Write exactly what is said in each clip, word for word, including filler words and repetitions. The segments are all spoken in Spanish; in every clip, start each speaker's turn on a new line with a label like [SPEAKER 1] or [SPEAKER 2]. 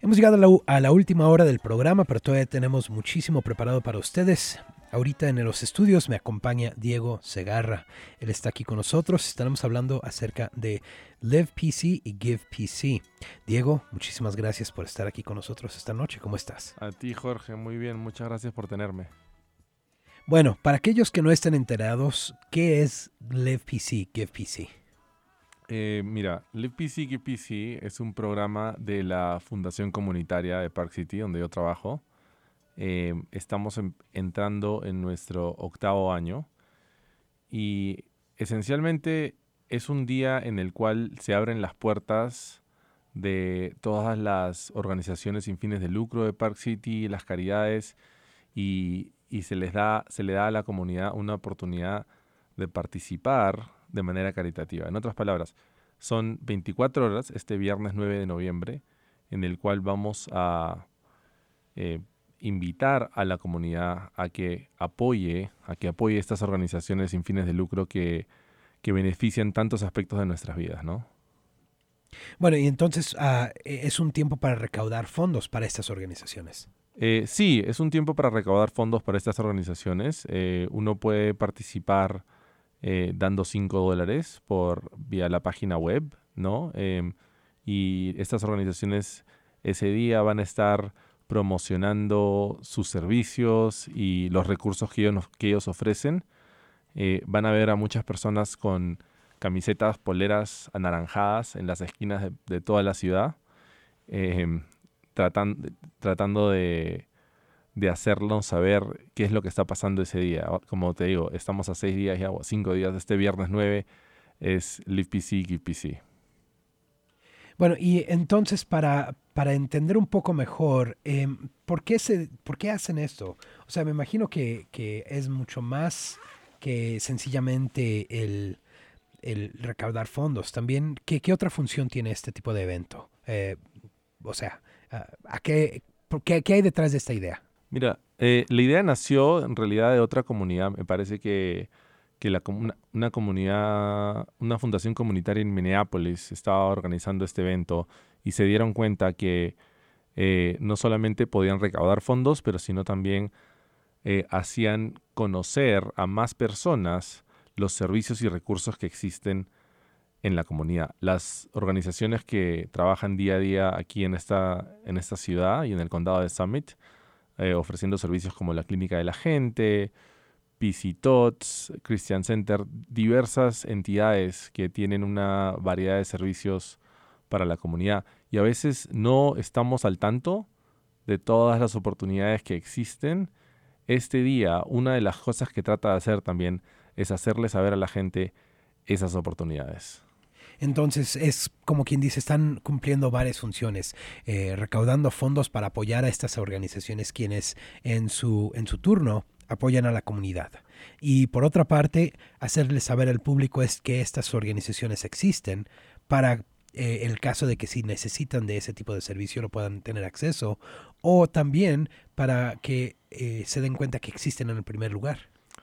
[SPEAKER 1] Hemos llegado a la, a la última hora del programa, pero todavía tenemos muchísimo preparado para ustedes. Ahorita en los estudios me acompaña Diego Segarra. Él está aquí con nosotros. Estaremos hablando acerca de Live P C y Give P C. Diego, muchísimas gracias por estar aquí con nosotros esta noche. ¿Cómo estás?
[SPEAKER 2] A ti, Jorge. Muy bien. Muchas gracias por tenerme.
[SPEAKER 1] Bueno, para aquellos que no estén enterados, ¿qué es Live P C, Give P C?
[SPEAKER 2] Eh, mira, Live P C, Give P C es un programa de la Fundación Comunitaria de Park City, donde yo trabajo. Eh, estamos en, entrando en nuestro octavo año y esencialmente es un día en el cual se abren las puertas de todas las organizaciones sin fines de lucro de Park City, las caridades, y, y se les da, se le da a la comunidad una oportunidad de participar de manera caritativa. En otras palabras, son veinticuatro horas este viernes nueve de noviembre en el cual vamos a eh, invitar a la comunidad a que apoye, a que apoye estas organizaciones sin fines de lucro que, que benefician tantos aspectos de nuestras vidas, ¿no?
[SPEAKER 1] Bueno, y entonces uh, es un tiempo para recaudar fondos para estas organizaciones.
[SPEAKER 2] Eh, sí, es un tiempo para recaudar fondos para estas organizaciones. Eh, uno puede participar eh, dando cinco dólares por, vía la página web, ¿no? Eh, y estas organizaciones ese día van a estar promocionando sus servicios y los recursos que ellos, que ellos ofrecen. Eh, van a ver a muchas personas con camisetas, poleras anaranjadas en las esquinas de, de toda la ciudad, eh, tratan, tratando de, de hacernos saber qué es lo que está pasando ese día. Como te digo, estamos a seis días ya, o cinco días. Este viernes nueve es Live P C, Give P C.
[SPEAKER 1] Bueno, y entonces para, para entender un poco mejor, eh, ¿por qué se, ¿por qué hacen esto? O sea, me imagino que, que es mucho más que sencillamente el, el recaudar fondos. También, ¿qué, qué otra función tiene este tipo de evento? Eh, o sea, ¿a qué, por qué, ¿qué hay detrás de esta idea?
[SPEAKER 2] Mira, eh, la idea nació en realidad de otra comunidad. Me parece que que la, una, una comunidad, una fundación comunitaria en Minneapolis estaba organizando este evento y se dieron cuenta que eh, no solamente podían recaudar fondos, pero sino también eh, hacían conocer a más personas los servicios y recursos que existen en la comunidad. Las organizaciones que trabajan día a día aquí en esta, en esta ciudad y en el condado de Summit, eh, ofreciendo servicios como la Clínica de la Gente, P C Tots, Christian Center, diversas entidades que tienen una variedad de servicios para la comunidad. Y a veces no estamos al tanto de todas las oportunidades que existen. Este día, una de las cosas que trata de hacer también es hacerle saber a la gente esas oportunidades.
[SPEAKER 1] Entonces es como quien dice, están cumpliendo varias funciones, eh, recaudando fondos para apoyar a estas organizaciones quienes en su, en su turno apoyan a la comunidad. Y por otra parte, hacerles saber al público es que estas organizaciones existen para eh, el caso de que si necesitan de ese tipo de servicio lo puedan tener acceso, o también para que eh, se den cuenta que existen en el primer lugar.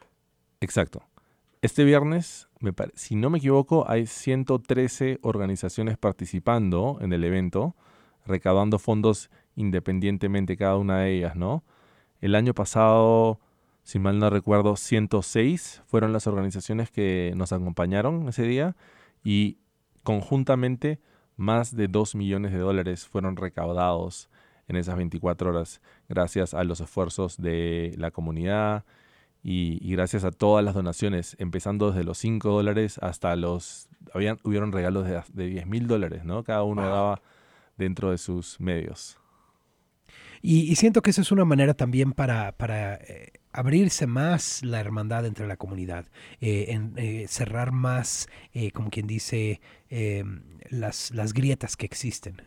[SPEAKER 2] Exacto. Este viernes, me pare- si no me equivoco, hay ciento trece organizaciones participando en el evento, recaudando fondos independientemente cada una de ellas, ¿no? El año pasado, si mal no recuerdo, ciento seis fueron las organizaciones que nos acompañaron ese día y conjuntamente más de dos millones de dólares fueron recaudados en esas veinticuatro horas gracias a los esfuerzos de la comunidad y, y gracias a todas las donaciones, empezando desde los cinco dólares hasta los... Habían, hubieron regalos de, de diez mil dólares, ¿no? Cada uno wow. daba dentro de sus medios.
[SPEAKER 1] Y, y siento que eso es una manera también para, para eh, abrirse más la hermandad entre la comunidad, eh, en, eh, cerrar más, eh, como quien dice, eh, las, las grietas que existen.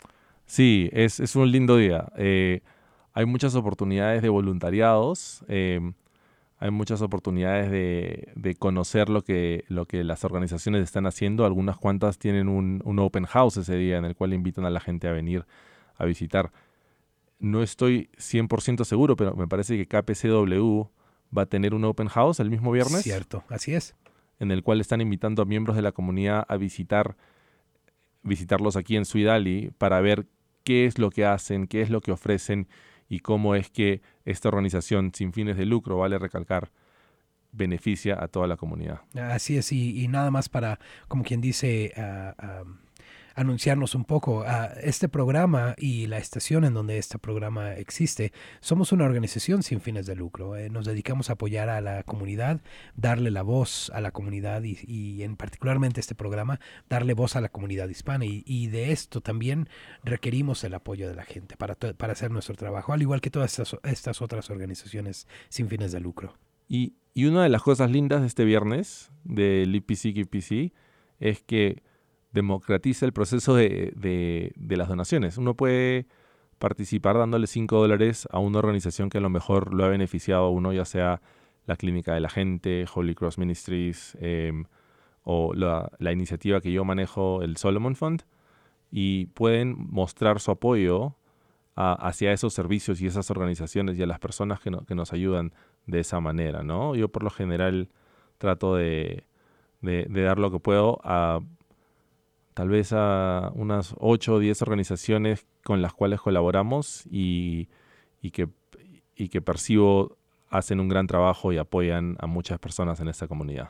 [SPEAKER 2] Sí, es, es un lindo día. Eh, hay muchas oportunidades de voluntariados, eh, hay muchas oportunidades de, de conocer lo que, lo que las organizaciones están haciendo. Algunas cuantas tienen un, un open house ese día en el cual invitan a la gente a venir a visitar. No estoy cien por ciento seguro, pero me parece que K P C W va a tener un open house el mismo viernes.
[SPEAKER 1] Cierto, así es.
[SPEAKER 2] En el cual están invitando a miembros de la comunidad a visitar, visitarlos aquí en Sweet Alley para ver qué es lo que hacen, qué es lo que ofrecen y cómo es que esta organización sin fines de lucro, vale recalcar, beneficia a toda la comunidad.
[SPEAKER 1] Así es, y, y nada más para, como quien dice, uh, um, anunciarnos un poco. Uh, este programa y la estación en donde este programa existe, somos una organización sin fines de lucro. Eh, nos dedicamos a apoyar a la comunidad, darle la voz a la comunidad y, y en particularmente este programa, darle voz a la comunidad hispana. Y, y de esto también requerimos el apoyo de la gente para, to- para hacer nuestro trabajo, al igual que todas estas, estas otras organizaciones sin fines de lucro.
[SPEAKER 2] Y, y una de las cosas lindas de este viernes del I P C K P C es que democratiza el proceso de, de, de las donaciones. Uno puede participar dándole cinco dólares a una organización que a lo mejor lo ha beneficiado a uno, ya sea la Clínica de la Gente, Holy Cross Ministries eh, o la, la iniciativa que yo manejo, el Solomon Fund, y pueden mostrar su apoyo a, hacia esos servicios y esas organizaciones y a las personas que, no, que nos ayudan de esa manera, ¿no? Yo por lo general trato de, de, de dar lo que puedo a tal vez a unas ocho o diez organizaciones con las cuales colaboramos y, y, que, y que percibo hacen un gran trabajo y apoyan a muchas personas en esta comunidad.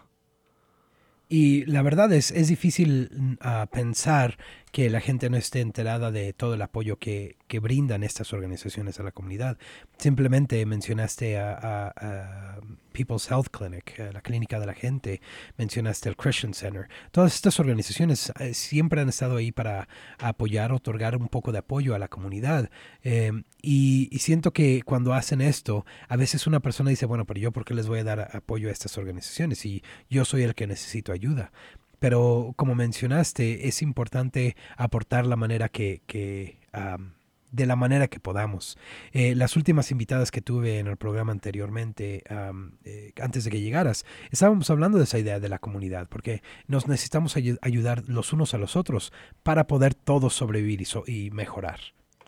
[SPEAKER 1] Y la verdad es, es difícil uh, pensar que la gente no esté enterada de todo el apoyo que, que brindan estas organizaciones a la comunidad. Simplemente mencionaste a, a, a People's Health Clinic, a la Clínica de la Gente, mencionaste el Christian Center. Todas estas organizaciones eh, siempre han estado ahí para apoyar, otorgar un poco de apoyo a la comunidad. Eh, y, y siento que cuando hacen esto, a veces una persona dice, bueno, pero yo ¿por qué les voy a dar apoyo a estas organizaciones si yo soy el que necesito ayuda? Pero como mencionaste, es importante aportar la manera que, que um, de la manera que podamos. Eh, las últimas invitadas que tuve en el programa anteriormente, um, eh, antes de que llegaras, estábamos hablando de esa idea de la comunidad, porque nos necesitamos ay- ayudar los unos a los otros para poder todos sobrevivir y, so- y mejorar.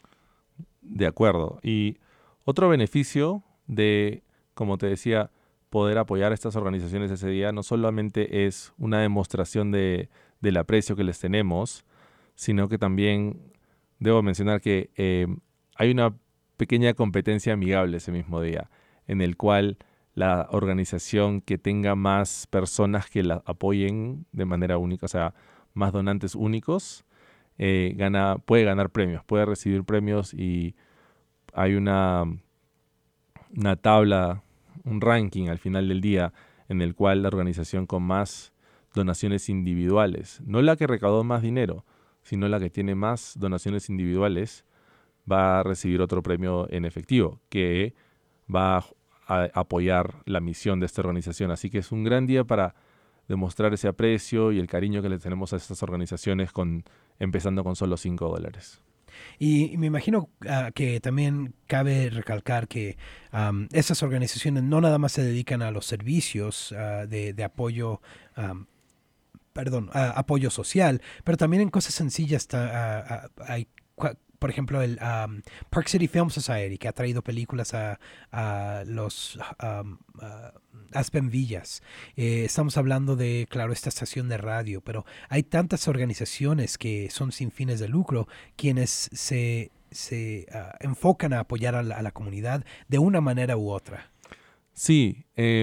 [SPEAKER 2] De acuerdo. Y otro beneficio de, como te decía, poder apoyar a estas organizaciones ese día no solamente es una demostración de, del aprecio que les tenemos, sino que también debo mencionar que eh, hay una pequeña competencia amigable ese mismo día, en el cual la organización que tenga más personas que la apoyen de manera única, o sea, más donantes únicos, eh, gana, puede ganar premios, puede recibir premios y hay una, una tabla, un ranking al final del día en el cual la organización con más donaciones individuales, no la que recaudó más dinero, sino la que tiene más donaciones individuales, va a recibir otro premio en efectivo que va a apoyar la misión de esta organización. Así que es un gran día para demostrar ese aprecio y el cariño que le tenemos a estas organizaciones, con, empezando con solo cinco dólares.
[SPEAKER 1] Y, y me imagino uh, que también cabe recalcar que um, esas organizaciones no nada más se dedican a los servicios uh, de, de apoyo, um, perdón, uh, apoyo social, pero también en cosas sencillas ta, uh, uh, hay, por ejemplo, el um, Park City Film Society, que ha traído películas a, a los um, uh, Aspen Villas. Eh, estamos hablando de, claro, esta estación de radio, pero hay tantas organizaciones que son sin fines de lucro, quienes se, se uh, enfocan a apoyar a la, a la comunidad de una manera u otra.
[SPEAKER 2] Sí, eh,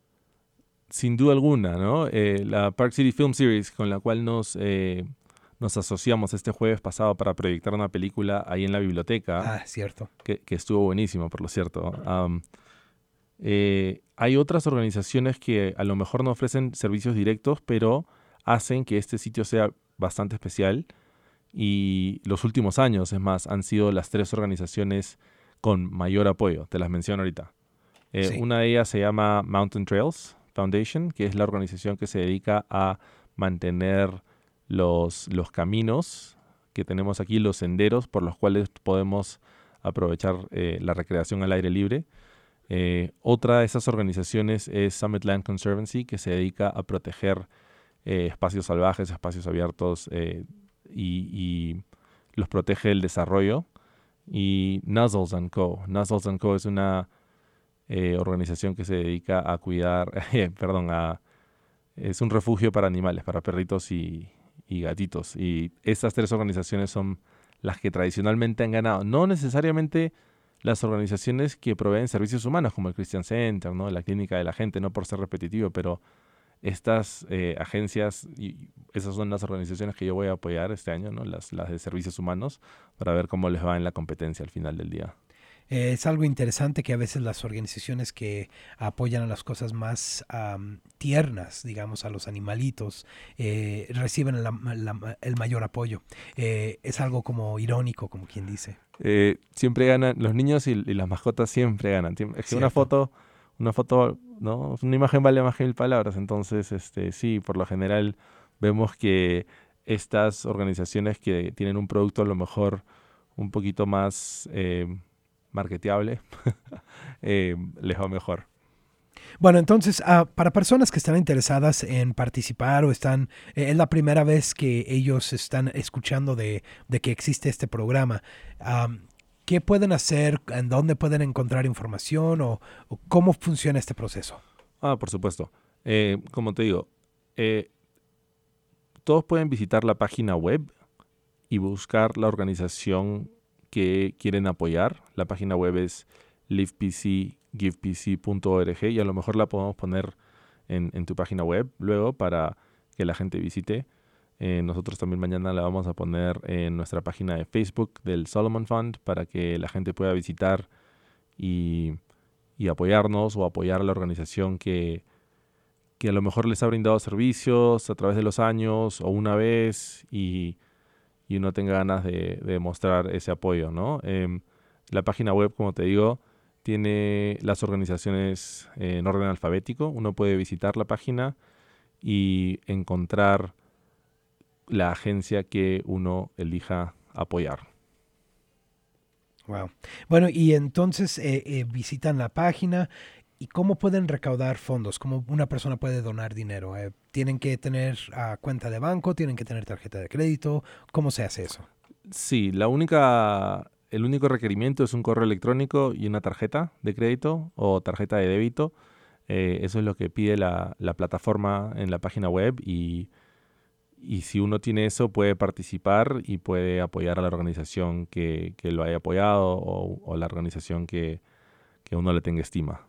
[SPEAKER 2] sin duda alguna, ¿no? Eh, la Park City Film Series, con la cual nos... Eh, Nos asociamos este jueves pasado para proyectar una película ahí en la biblioteca.
[SPEAKER 1] Ah, cierto.
[SPEAKER 2] Que, que estuvo buenísimo, por lo cierto. Um, eh, hay otras organizaciones que a lo mejor no ofrecen servicios directos, pero hacen que este sitio sea bastante especial. Y los últimos años, es más, han sido las tres organizaciones con mayor apoyo. Te las menciono ahorita. Eh, sí. Una de ellas se llama Mountain Trails Foundation, que es la organización que se dedica a mantener Los, los caminos que tenemos aquí, los senderos por los cuales podemos aprovechar eh, la recreación al aire libre. Eh, otra de esas organizaciones es Summit Land Conservancy, que se dedica a proteger eh, espacios salvajes, espacios abiertos eh, y, y los protege del desarrollo. Y Nuzzles and Co. Nuzzles and Co. es una eh, organización que se dedica a cuidar, eh, perdón, a, es un refugio para animales, para perritos y y gatitos. Y estas tres organizaciones son las que tradicionalmente han ganado. No necesariamente las organizaciones que proveen servicios humanos, como el Christian Center, ¿no? La Clínica de la Gente, no por ser repetitivo, pero estas eh, agencias, y esas son las organizaciones que yo voy a apoyar este año, ¿no? Las, las de servicios humanos, para ver cómo les va en la competencia al final del día.
[SPEAKER 1] Eh, es algo interesante que a veces las organizaciones que apoyan a las cosas más um, tiernas, digamos, a los animalitos, eh, reciben la, la, el mayor apoyo. Eh, es algo como irónico, como quien dice.
[SPEAKER 2] Eh, siempre ganan, los niños y, y las mascotas siempre ganan. Es que
[SPEAKER 1] Cierto.
[SPEAKER 2] una foto, una foto, ¿no? Una imagen vale más que mil palabras. Entonces, este, sí, por lo general vemos que estas organizaciones que tienen un producto a lo mejor un poquito más eh, marketeable, eh, les va mejor.
[SPEAKER 1] Bueno, entonces, uh, para personas que están interesadas en participar o están, eh, es la primera vez que ellos están escuchando de, de que existe este programa, um, ¿qué pueden hacer? ¿En dónde pueden encontrar información? ¿O, o cómo funciona este proceso?
[SPEAKER 2] Ah, por supuesto. Eh, como te digo, eh, todos pueden visitar la página web y buscar la organización que quieren apoyar. La página web es live p c give p c punto org y a lo mejor la podemos poner en, en tu página web luego para que la gente visite. Eh, nosotros también mañana la vamos a poner en nuestra página de Facebook del Solomon Fund para que la gente pueda visitar y, y apoyarnos o apoyar a la organización que, que a lo mejor les ha brindado servicios a través de los años o una vez y y uno tenga ganas de, de mostrar ese apoyo, ¿no? Eh, la página web, como te digo, tiene las organizaciones eh, en orden alfabético. Uno puede visitar la página y encontrar la agencia que uno elija apoyar.
[SPEAKER 1] Wow. Bueno, y entonces eh, eh, visitan la página. ¿Y cómo pueden recaudar fondos? ¿Cómo una persona puede donar dinero? Eh, ¿Tienen que tener uh, cuenta de banco? ¿Tienen que tener tarjeta de crédito? ¿Cómo se hace eso?
[SPEAKER 2] Sí, la única, el único requerimiento es un correo electrónico y una tarjeta de crédito o tarjeta de débito. Eh, eso es lo que pide la, la plataforma en la página web y, y si uno tiene eso puede participar y puede apoyar a la organización que, que lo haya apoyado o, o la organización que, que uno le tenga estima.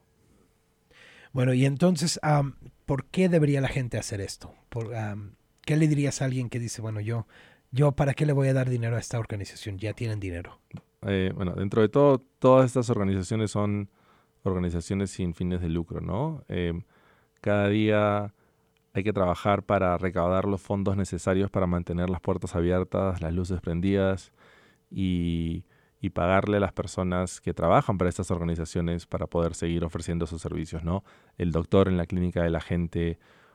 [SPEAKER 1] Bueno, y entonces, um, ¿por qué debería la gente hacer esto? Por, um, ¿Qué le dirías a alguien que dice, bueno, yo, yo, ¿para qué le voy a dar dinero a esta organización? Ya tienen dinero.
[SPEAKER 2] Eh, bueno, dentro de todo, todas estas organizaciones son organizaciones sin fines de lucro, ¿no? Eh, cada día hay que trabajar para recaudar los fondos necesarios para mantener las puertas abiertas, las luces prendidas y... y pagarle a las personas que trabajan para estas organizaciones para poder seguir ofreciendo sus servicios, ¿no? El doctor en la Clínica de la Gente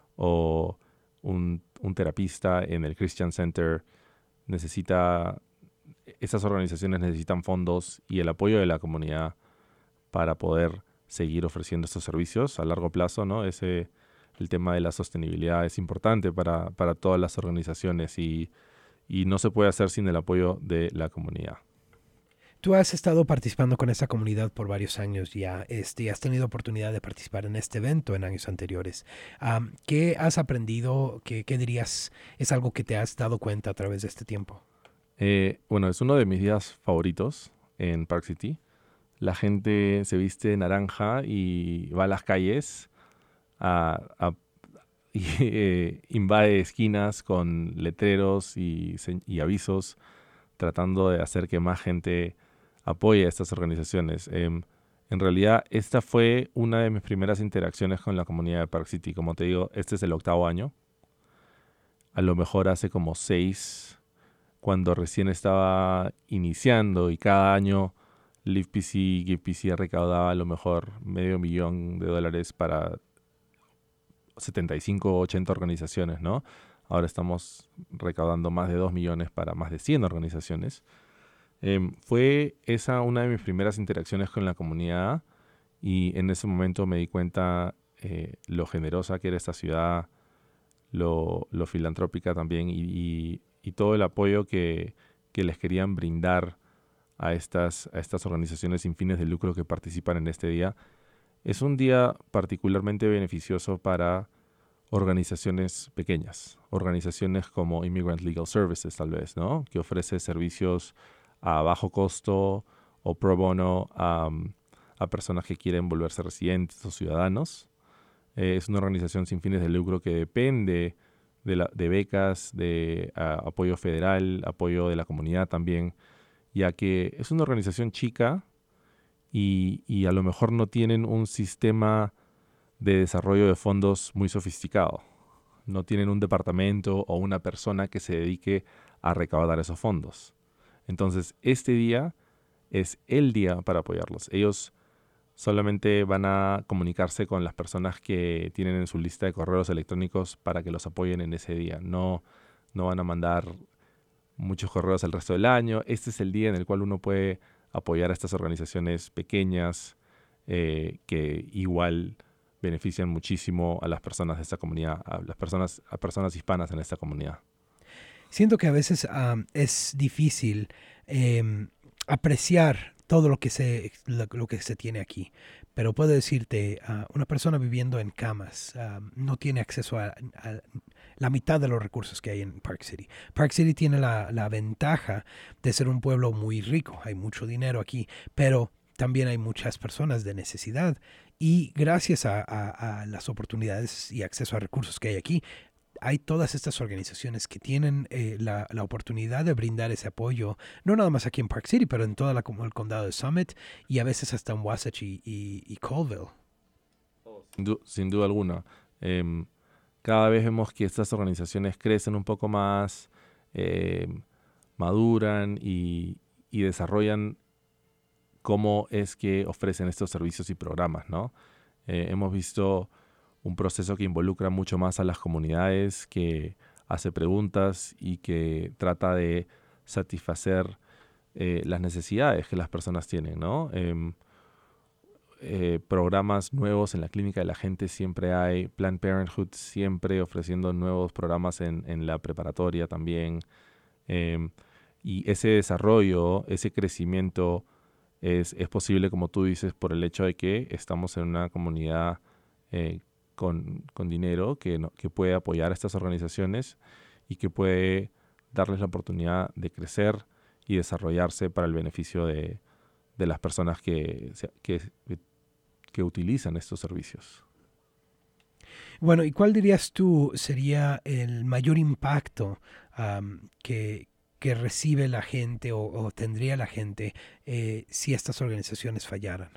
[SPEAKER 2] o un, un terapista en el Christian Center necesita, esas organizaciones necesitan fondos y el apoyo de la comunidad para poder seguir ofreciendo estos servicios a largo plazo, ¿no? Ese, el tema de la sostenibilidad es importante para, para todas las organizaciones y, y no se puede hacer sin el apoyo de la comunidad.
[SPEAKER 1] Tú has estado participando con esta comunidad por varios años ya, este, has tenido oportunidad de participar en este evento en años anteriores. Um, ¿Qué has aprendido? ¿Qué, ¿Qué dirías es algo que te has dado cuenta a través de este tiempo?
[SPEAKER 2] Eh, bueno, es uno de mis días favoritos en Park City. La gente se viste de naranja y va a las calles a, a, y eh, invade esquinas con letreros y, y avisos tratando de hacer que más gente apoye a estas organizaciones. Eh, en realidad, esta fue una de mis primeras interacciones con la comunidad de Park City. Como te digo, este es el octavo año. A lo mejor hace como seis, cuando recién estaba iniciando y cada año Live P C y Give P C recaudaba a lo mejor medio millón de dólares para setenta y cinco o ochenta organizaciones, ¿no? Ahora estamos recaudando más de dos millones para más de cien organizaciones. Eh, fue esa una de mis primeras interacciones con la comunidad y en ese momento me di cuenta eh, lo generosa que era esta ciudad, lo, lo filantrópica también y, y, y todo el apoyo que, que les querían brindar a estas, a estas organizaciones sin fines de lucro que participan en este día. Es un día particularmente beneficioso para organizaciones pequeñas, organizaciones como Immigrant Legal Services tal vez, ¿no? Que ofrece servicios a bajo costo o pro bono a, a personas que quieren volverse residentes o ciudadanos. Eh, es una organización sin fines de lucro que depende de, la, de becas, de uh, apoyo federal, apoyo de la comunidad también, ya que es una organización chica y, y a lo mejor no tienen un sistema de desarrollo de fondos muy sofisticado. No tienen un departamento o una persona que se dedique a recaudar esos fondos. Entonces, este día es el día para apoyarlos. Ellos solamente van a comunicarse con las personas que tienen en su lista de correos electrónicos para que los apoyen en ese día. No, no van a mandar muchos correos el resto del año. Este es el día en el cual uno puede apoyar a estas organizaciones pequeñas eh, que igual benefician muchísimo a las personas de esta comunidad, a las personas, a personas hispanas en esta comunidad.
[SPEAKER 1] Siento que a veces um, es difícil eh, apreciar todo lo que se lo, lo que se tiene aquí, pero puedo decirte, uh, una persona viviendo en camas uh, no tiene acceso a, a la mitad de los recursos que hay en Park City. Park City tiene la, la ventaja de ser un pueblo muy rico, hay mucho dinero aquí, pero también hay muchas personas de necesidad y gracias a, a, a las oportunidades y acceso a recursos que hay aquí, hay todas estas organizaciones que tienen eh, la, la oportunidad de brindar ese apoyo, no nada más aquí en Park City, pero en todo el condado de Summit y a veces hasta en Wasatch y, y, y Colville.
[SPEAKER 2] Sin, du- sin duda alguna. Eh, cada vez vemos que estas organizaciones crecen un poco más, eh, maduran y, y desarrollan cómo es que ofrecen estos servicios y programas, ¿no? Eh, hemos visto un proceso que involucra mucho más a las comunidades, que hace preguntas y que trata de satisfacer eh, las necesidades que las personas tienen, ¿no? Eh, eh, programas nuevos en la clínica de la gente siempre hay, Planned Parenthood siempre ofreciendo nuevos programas en, en la preparatoria también. Eh, y ese desarrollo, ese crecimiento es, es posible, como tú dices, por el hecho de que estamos en una comunidad eh, con, con dinero que, no, que puede apoyar a estas organizaciones y que puede darles la oportunidad de crecer y desarrollarse para el beneficio de, de las personas que, que, que utilizan estos servicios.
[SPEAKER 1] Bueno, ¿y cuál dirías tú sería el mayor impacto um, que, que recibe la gente o, o tendría la gente eh, si estas organizaciones fallaran?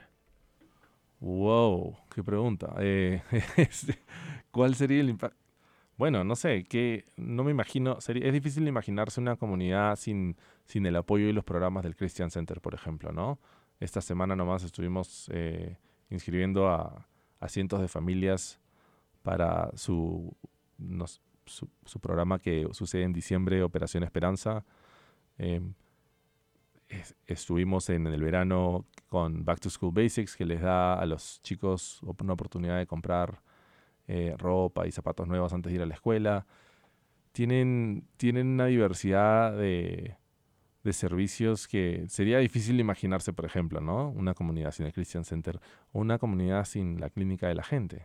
[SPEAKER 2] Wow, qué pregunta. Eh, ¿Cuál sería el impacto? Bueno, no sé, que no me imagino, sería, es difícil imaginarse una comunidad sin, sin el apoyo y los programas del Christian Center, por ejemplo, ¿no? Esta semana nomás estuvimos eh, inscribiendo a, a cientos de familias para su, nos, su, su programa que sucede en diciembre, Operación Esperanza. Eh, es, estuvimos en, en el verano con Back to School Basics, que les da a los chicos una oportunidad de comprar eh, ropa y zapatos nuevos antes de ir a la escuela. Tienen, tienen una diversidad de, de servicios que sería difícil imaginarse, por ejemplo, ¿no? Una comunidad sin el Christian Center o una comunidad sin la clínica de la gente.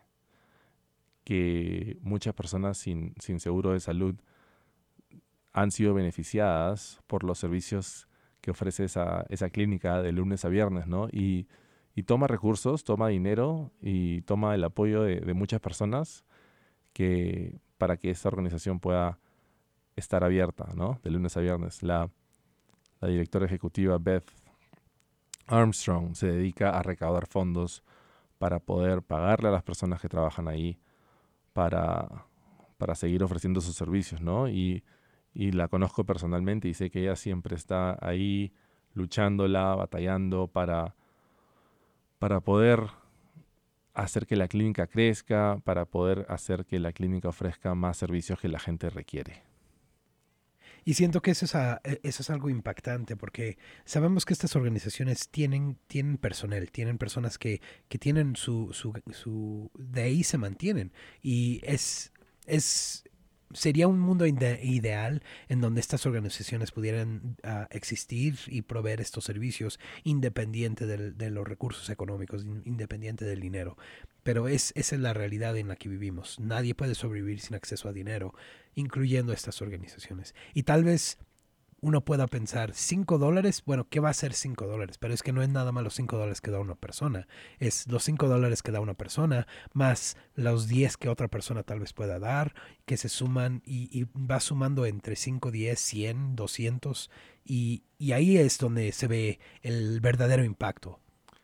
[SPEAKER 2] Que muchas personas sin, sin seguro de salud han sido beneficiadas por los servicios que ofrece esa, esa clínica de lunes a viernes, ¿no? Y, y toma recursos, toma dinero y toma el apoyo de, de muchas personas que, para que esta organización pueda estar abierta, ¿no? De lunes a viernes. La, la directora ejecutiva Beth Armstrong se dedica a recaudar fondos para poder pagarle a las personas que trabajan ahí para, para seguir ofreciendo sus servicios, ¿no? Y, y la conozco personalmente y sé que ella siempre está ahí luchándola, batallando para, para poder hacer que la clínica crezca, para poder hacer que la clínica ofrezca más servicios que la gente requiere.
[SPEAKER 1] Y siento que eso es, a, eso es algo impactante porque sabemos que estas organizaciones tienen, tienen personal, tienen personas que, que tienen su, su, su... de ahí se mantienen. Y es, es sería un mundo ide- ideal en donde estas organizaciones pudieran uh, existir y proveer estos servicios independiente del, de los recursos económicos, in, independiente del dinero. Pero es, esa es la realidad en la que vivimos. Nadie puede sobrevivir sin acceso a dinero, incluyendo estas organizaciones. Y tal vez uno pueda pensar, cinco dólares, bueno, ¿qué va a ser cinco dólares? Pero es que no es nada más los cinco dólares que da una persona. Es los cinco dólares que da una persona, más los diez que otra persona tal vez pueda dar, que se suman y, y va sumando entre cinco, diez, cien, doscientos. Y, y ahí es donde se ve el verdadero impacto.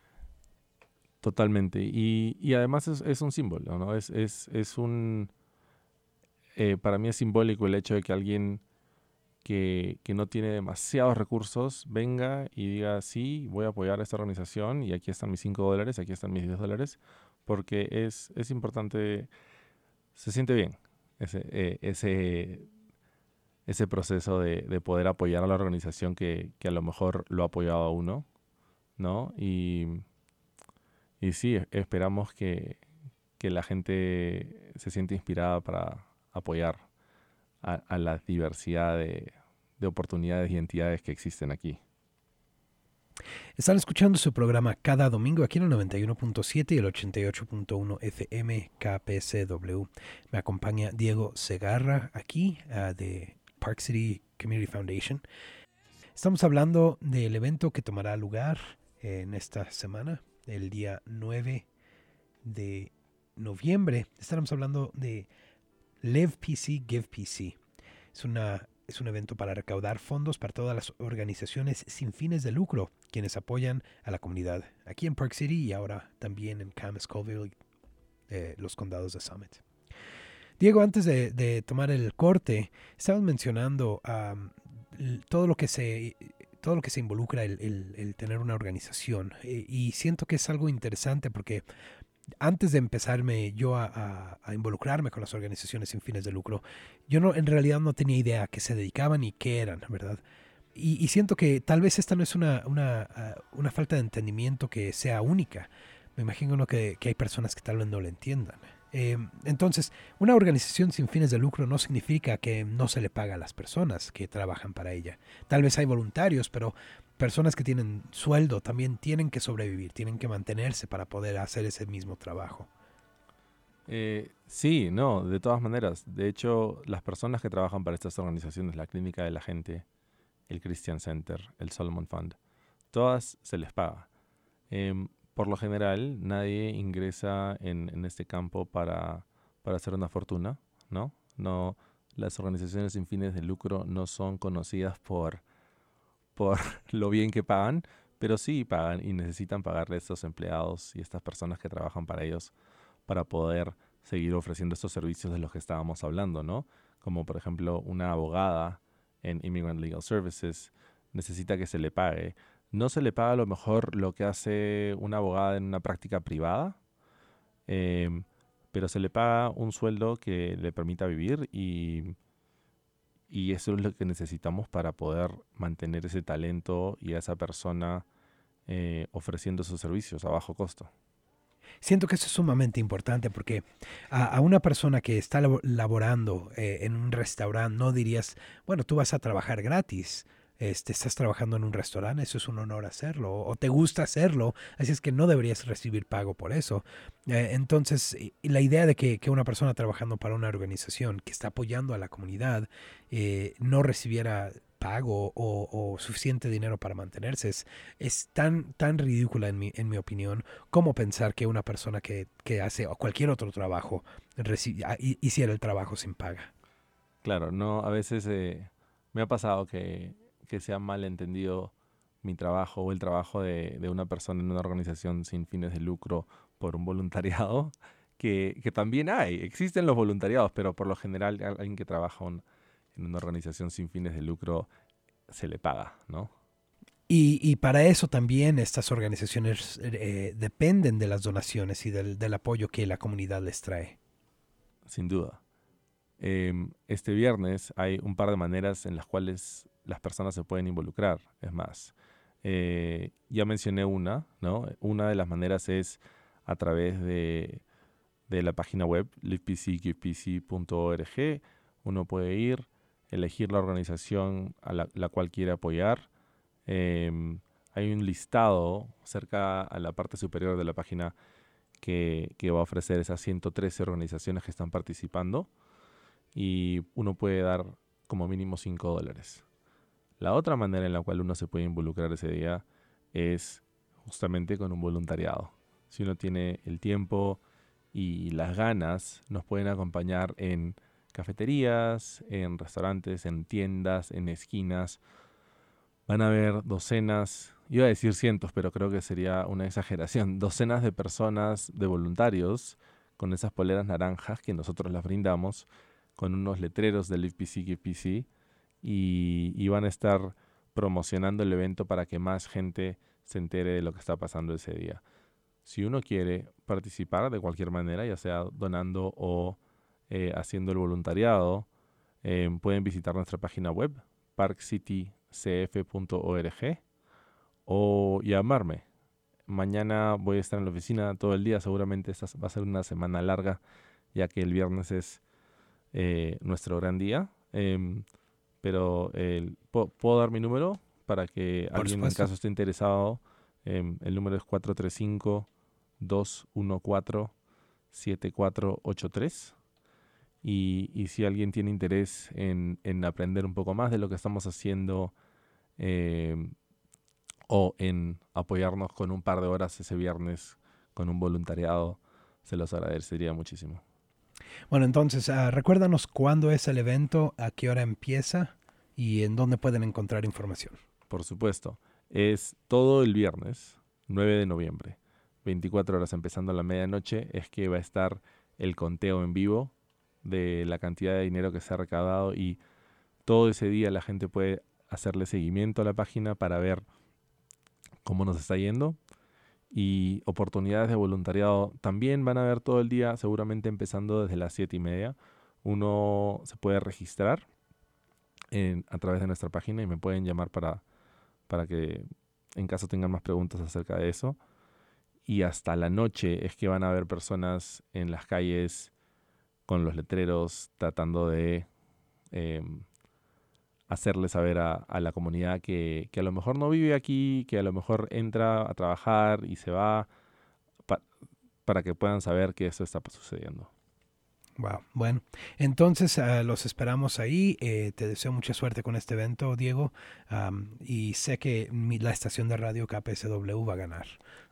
[SPEAKER 2] Totalmente. Y, y además es, es un símbolo, ¿no? Es, es, es un... Eh, para mí es simbólico el hecho de que alguien que, que no tiene demasiados recursos venga y diga, sí, voy a apoyar a esta organización y aquí están mis cinco dólares, aquí están mis diez dólares, porque es, es importante, se siente bien ese, eh, ese, ese proceso de, de poder apoyar a la organización que, que a lo mejor lo ha apoyado a uno, ¿no? Y, y sí, esperamos que, que la gente se siente inspirada para apoyar a, a la diversidad de, de oportunidades y entidades que existen aquí.
[SPEAKER 1] Están escuchando su programa cada domingo aquí en el noventa y uno punto siete y el ochenta y ocho punto uno F M K P C W. Me acompaña Diego Segarra aquí uh, de Park City Community Foundation. Estamos hablando del evento que tomará lugar en esta semana, el día nueve de noviembre. Estamos hablando de Live P C, Give P C. Es, una, es un evento para recaudar fondos para todas las organizaciones sin fines de lucro, quienes apoyan a la comunidad aquí en Park City y ahora también en Camas, Colville, eh, los condados de Summit. Diego, antes de, de tomar el corte, estabas mencionando um, todo lo que se... todo lo que se involucra el, el, el tener una organización. Eh, y siento que es algo interesante porque antes de empezarme yo a, a, a involucrarme con las organizaciones sin fines de lucro, yo no, en realidad no tenía idea a qué se dedicaban y qué eran, ¿verdad? Y, y siento que tal vez esta no es una, una, uh, una falta de entendimiento que sea única. Me imagino ¿no? que, que hay personas que tal vez no lo entiendan. Eh, entonces, una organización sin fines de lucro no significa que no se le paga a las personas que trabajan para ella. Tal vez hay voluntarios, pero personas que tienen sueldo también tienen que sobrevivir, tienen que mantenerse para poder hacer ese mismo trabajo.
[SPEAKER 2] Eh, sí, no, de todas maneras. De hecho, las personas que trabajan para estas organizaciones, la Clínica de la Gente, el Christian Center, el Solomon Fund, todas se les paga. Eh, por lo general, nadie ingresa en, en este campo para, para hacer una fortuna, ¿no? No, las organizaciones sin fines de lucro no son conocidas por, por lo bien que pagan, pero sí pagan y necesitan pagarle a estos empleados y a estas personas que trabajan para ellos para poder seguir ofreciendo estos servicios de los que estábamos hablando, ¿no? Como por ejemplo una abogada en Immigrant Legal Services necesita que se le pague. No se le paga a lo mejor lo que hace una abogada en una práctica privada, eh, pero se le paga un sueldo que le permita vivir y, y eso es lo que necesitamos para poder mantener ese talento y a esa persona eh, ofreciendo sus servicios a bajo costo.
[SPEAKER 1] Siento que eso es sumamente importante porque a, a una persona que está labo- laborando eh, en un restaurante no dirías, bueno, tú vas a trabajar gratis. Este, estás trabajando en un restaurante, eso es un honor hacerlo, o te gusta hacerlo, así es que no deberías recibir pago por eso. Eh, entonces, y- y la idea de que, que una persona trabajando para una organización que está apoyando a la comunidad eh, no recibiera pago o, o suficiente dinero para mantenerse es, es tan, tan ridícula en mi, en mi opinión como pensar que una persona que, que hace cualquier otro trabajo reci- ah, hi- hiciera el trabajo sin paga.
[SPEAKER 2] Claro, no, a veces eh, me ha pasado que, que se ha malentendido mi trabajo o el trabajo de, de una persona en una organización sin fines de lucro por un voluntariado, que, que también hay, existen los voluntariados, pero por lo general a alguien que trabaja un- en una organización sin fines de lucro se le paga, ¿no?
[SPEAKER 1] Y, y para eso también estas organizaciones eh, dependen de las donaciones y del, del apoyo que la comunidad les trae.
[SPEAKER 2] Sin duda. Em, este viernes hay un par de maneras en las cuales las personas se pueden involucrar. Es más, eh, ya mencioné una, ¿no? Una de las maneras es a través de, de la página web live p c give p c punto org Uno puede ir, elegir la organización a la, la cual quiere apoyar. Eh, hay un listado cerca a la parte superior de la página que, que va a ofrecer esas ciento trece organizaciones que están participando y uno puede dar como mínimo cinco dólares. La otra manera en la cual uno se puede involucrar ese día es justamente con un voluntariado. Si uno tiene el tiempo y las ganas, nos pueden acompañar en cafeterías, en restaurantes, en tiendas, en esquinas. Van a haber docenas, iba a decir cientos, pero creo que sería una exageración, docenas de personas, de voluntarios, con esas poleras naranjas que nosotros las brindamos, con unos letreros de Live P C, Give P C, y, y van a estar promocionando el evento para que más gente se entere de lo que está pasando ese día. Si uno quiere participar de cualquier manera, ya sea donando o eh, haciendo el voluntariado, eh, pueden visitar nuestra página web, park city c f punto org, o llamarme. Mañana voy a estar en la oficina todo el día, seguramente esta va a ser una semana larga, ya que el viernes es eh, nuestro gran día. Eh, pero eh, ¿puedo dar mi número para que
[SPEAKER 1] Por
[SPEAKER 2] alguien
[SPEAKER 1] supuesto.
[SPEAKER 2] en caso esté interesado? Eh, el número es cuatro tres cinco, dos uno cuatro, siete cuatro ocho tres. Y, y si alguien tiene interés en, en aprender un poco más de lo que estamos haciendo eh, o en apoyarnos con un par de horas ese viernes con un voluntariado, se los agradecería muchísimo.
[SPEAKER 1] Bueno, entonces, uh, recuérdanos cuándo es el evento, a qué hora empieza y en dónde pueden encontrar información.
[SPEAKER 2] Por supuesto. Es todo el viernes, nueve de noviembre, veinticuatro horas empezando a la medianoche, es que va a estar el conteo en vivo de la cantidad de dinero que se ha recaudado y todo ese día la gente puede hacerle seguimiento a la página para ver cómo nos está yendo. Y oportunidades de voluntariado también van a haber todo el día, seguramente empezando desde las siete y media. Uno se puede registrar en, a través de nuestra página y me pueden llamar para, para que en caso tengan más preguntas acerca de eso. Y hasta la noche es que van a haber personas en las calles con los letreros tratando de eh, hacerle saber a, a la comunidad que, que a lo mejor no vive aquí, que a lo mejor entra a trabajar y se va, pa, para que puedan saber que eso está sucediendo.
[SPEAKER 1] Wow. Bueno, entonces uh, los esperamos ahí. Eh, te deseo mucha suerte con este evento, Diego. Um, y sé que mi, la estación de radio K P S W va a ganar.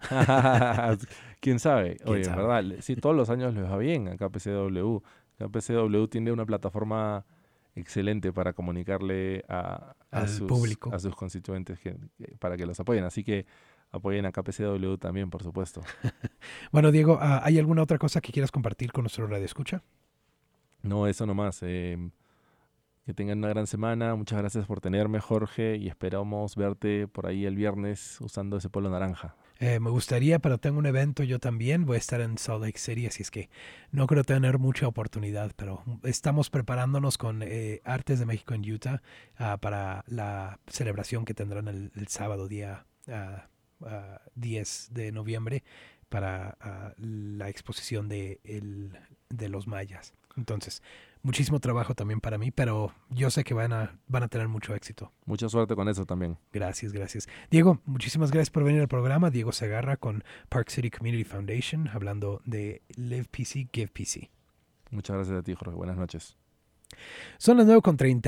[SPEAKER 2] ¿Quién sabe?
[SPEAKER 1] ¿Quién
[SPEAKER 2] Oye,
[SPEAKER 1] sabe?
[SPEAKER 2] en verdad, sí, todos los años les va bien a K P C W. K P C W tiene una plataforma excelente para comunicarle a, a,
[SPEAKER 1] Al
[SPEAKER 2] sus,
[SPEAKER 1] público.
[SPEAKER 2] a sus constituyentes que, que, para que los apoyen. Así que apoyen a K P C W también, por supuesto.
[SPEAKER 1] Bueno, Diego, uh, ¿hay alguna otra cosa que quieras compartir con nuestro radio escucha?
[SPEAKER 2] No, eso nomás. Eh, que tengan una gran semana. Muchas gracias por tenerme, Jorge, y esperamos verte por ahí el viernes usando ese polo naranja.
[SPEAKER 1] Eh, me gustaría, pero tengo un evento yo también. Voy a estar en Salt Lake City, así es que no creo tener mucha oportunidad, pero estamos preparándonos con eh, Artes de México en Utah uh, para la celebración que tendrán el, el sábado día uh, uh, diez de noviembre para uh, la exposición de, el, de los mayas. Entonces, muchísimo trabajo también para mí, pero yo sé que van a, van a tener mucho éxito.
[SPEAKER 2] Mucha suerte con eso también.
[SPEAKER 1] Gracias, gracias. Diego, muchísimas gracias por venir al programa. Diego Segarra con Park City Community Foundation, hablando de Live P C, Give P C.
[SPEAKER 2] Muchas gracias a ti, Jorge. Buenas noches.
[SPEAKER 1] Son las nueve con treinta.